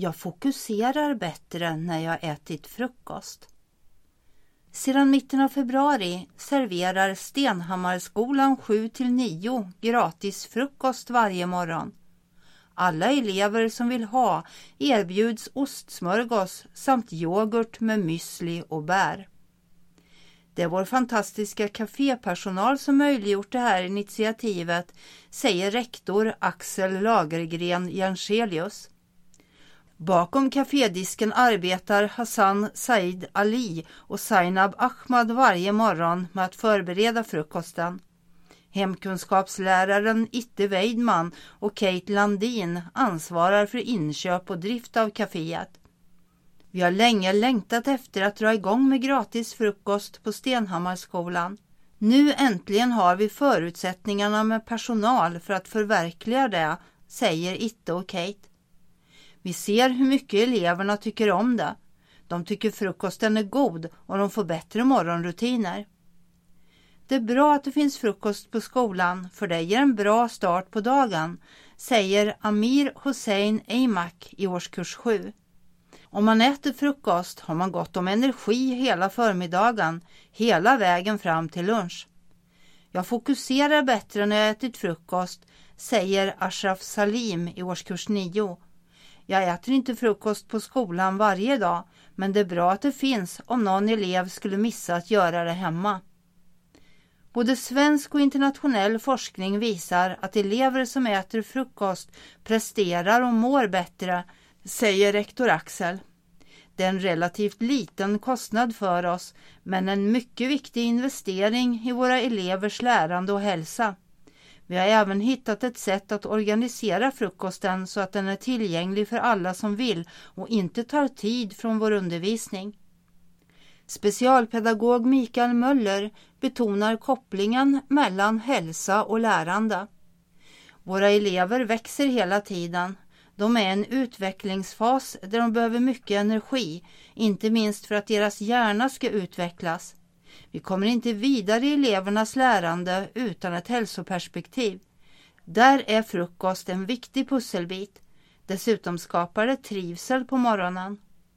Jag fokuserar bättre när jag ätit frukost. Sedan mitten av februari serverar Stenhammarskolan 7-9 gratis frukost varje morgon. Alla elever som vill ha erbjuds ostsmörgås samt yoghurt med müsli och bär. Det är vår fantastiska kafépersonal som möjliggjort det här initiativet, säger rektor Axel Lagergren Jenselius. Bakom kafédisken arbetar Hassan Said Ali och Zainab Ahmad varje morgon med att förbereda frukosten. Hemkunskapsläraren Itte Weidman och Kate Landin ansvarar för inköp och drift av kaféet. Vi har länge längtat efter att dra igång med gratis frukost på Stenhammarskolan. Nu äntligen har vi förutsättningarna med personal för att förverkliga det, säger Itte och Kate. Vi ser hur mycket eleverna tycker om det. De tycker frukosten är god och de får bättre morgonrutiner. Det är bra att det finns frukost på skolan för det ger en bra start på dagen, säger Amir Hussein Eimak i årskurs 7. Om man äter frukost har man gott om energi hela förmiddagen, hela vägen fram till lunch. Jag fokuserar bättre när jag ätit frukost, säger Ashraf Salim i årskurs 9. Jag äter inte frukost på skolan varje dag, men det är bra att det finns om någon elev skulle missa att göra det hemma. Både svensk och internationell forskning visar att elever som äter frukost presterar och mår bättre, säger rektor Axel. Det är en relativt liten kostnad för oss, men en mycket viktig investering i våra elevers lärande och hälsa. Vi har även hittat ett sätt att organisera frukosten så att den är tillgänglig för alla som vill och inte tar tid från vår undervisning. Specialpedagog Mikael Möller betonar kopplingen mellan hälsa och lärande. Våra elever växer hela tiden. De är i en utvecklingsfas där de behöver mycket energi, inte minst för att deras hjärna ska utvecklas. Vi kommer inte vidare i elevernas lärande utan ett hälsoperspektiv. Där är frukost en viktig pusselbit. Dessutom skapar det trivsel på morgonen.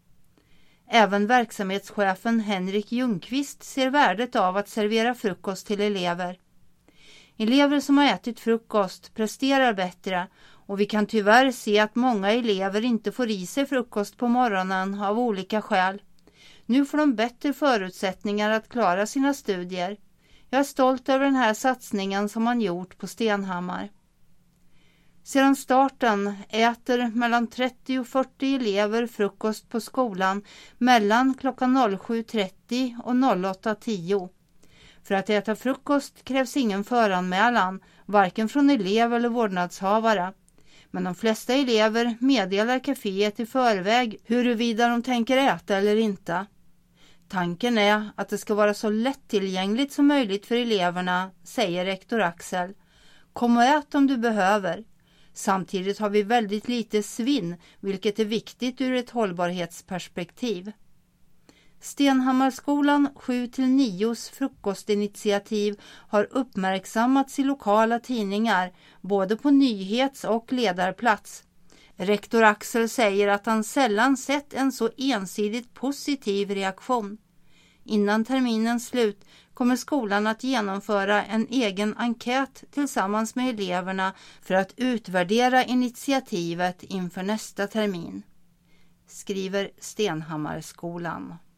Även verksamhetschefen Henrik Ljungqvist ser värdet av att servera frukost till elever. Elever som har ätit frukost presterar bättre och vi kan tyvärr se att många elever inte får i sig frukost på morgonen av olika skäl. Nu får de bättre förutsättningar att klara sina studier. Jag är stolt över den här satsningen som man gjort på Stenhammar. Sedan starten äter mellan 30 och 40 elever frukost på skolan mellan klockan 07.30 och 08.10. För att äta frukost krävs ingen föranmälan, varken från elev eller vårdnadshavare. Men de flesta elever meddelar kaféet i förväg huruvida de tänker äta eller inte. Tanken är att det ska vara så lättillgängligt som möjligt för eleverna, säger rektor Axel. Kom och ät om du behöver. Samtidigt har vi väldigt lite svinn, vilket är viktigt ur ett hållbarhetsperspektiv. Stenhammarskolan 7-9s frukostinitiativ har uppmärksammats i lokala tidningar, både på nyhets- och ledarplats. Rektor Axel säger att han sällan sett en så ensidigt positiv reaktion. Innan terminens slut kommer skolan att genomföra en egen enkät tillsammans med eleverna för att utvärdera initiativet inför nästa termin, skriver Stenhammarskolan.